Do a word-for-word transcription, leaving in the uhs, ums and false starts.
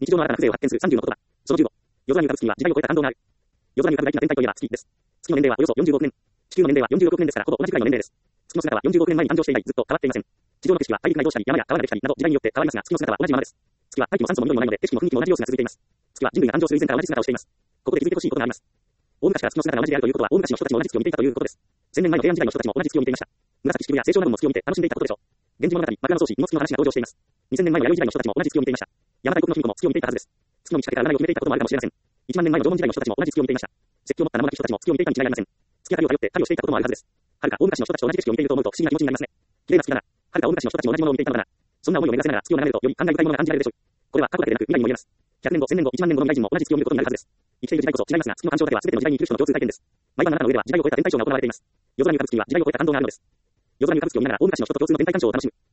日常の新たな風情を発見するさんじゅうの言葉。そのじゅうご。夜空に浮かぶ月には時代を超えた感動がある。夜空に浮かぶ大気な天体といえば月です。月の年齢はおよそよんじゅうごおく年。地球の年齢はよんじゅうろくおく年ですからほぼ同じくらいの年齢です。月の姿はよんじゅうごおく年前に誕生して以来ずっと変わっていません。地上の景色は大陸が移動したり山や川ができたりなど時代によって変わりますが月の姿は同じままです。月は大気も酸素も緑もないので景色も雰囲気も同じ様子が続いています。月は人類が誕生する以前から同じ姿をしています。ここで気づいてほしいことがあります。大昔から月の姿が同じであるということは大昔の人たちも同じ月を見ていたということです。千年前の平安時代の人たちも同じ月を見ていました。紫式部や清少納言も月を見て楽しんでいたことでしょう。源氏物語、枕草子にも月の話が登場しています。にせんねんまえの弥生時代の人たちも同じ月を見ていました。邪馬台国の卑弥呼も月を見ていたはずです。月の満ち欠けから占いを決めていたこともあるかもしれません。いちまん年前の縄文時代の人たちも同じ月を見ていました。石器を持った名もなき人たちも月を見ていたに違いありません。月明かりを頼って狩りをしていたこともあるはずです。はるか大昔の人たちと同じ景色を見ていると思うと不思議な気持ちになりますね。綺麗な月なら、はるか大昔の人たちも同じものを見ていたのなら、そんな思いを巡らせながら月を眺めるとより感慨深いものが感じられるでしょう。これは過去だけでなく未来にも言えます。ひゃくねんご、せんねんご、いちまん年後の未来人も同じ月を見ることになるはずです。生きている時代こそ違いますが、月の干渉だけは全ての時代に生きる人の共通体験です。毎晩あなたの上では時代を超えた天体ショーが行われています。夜空に浮かぶ月には時代を超えた感動があるのです。夜空に浮かぶ月を見ながら大昔の人と共通の天体鑑賞を楽しむ。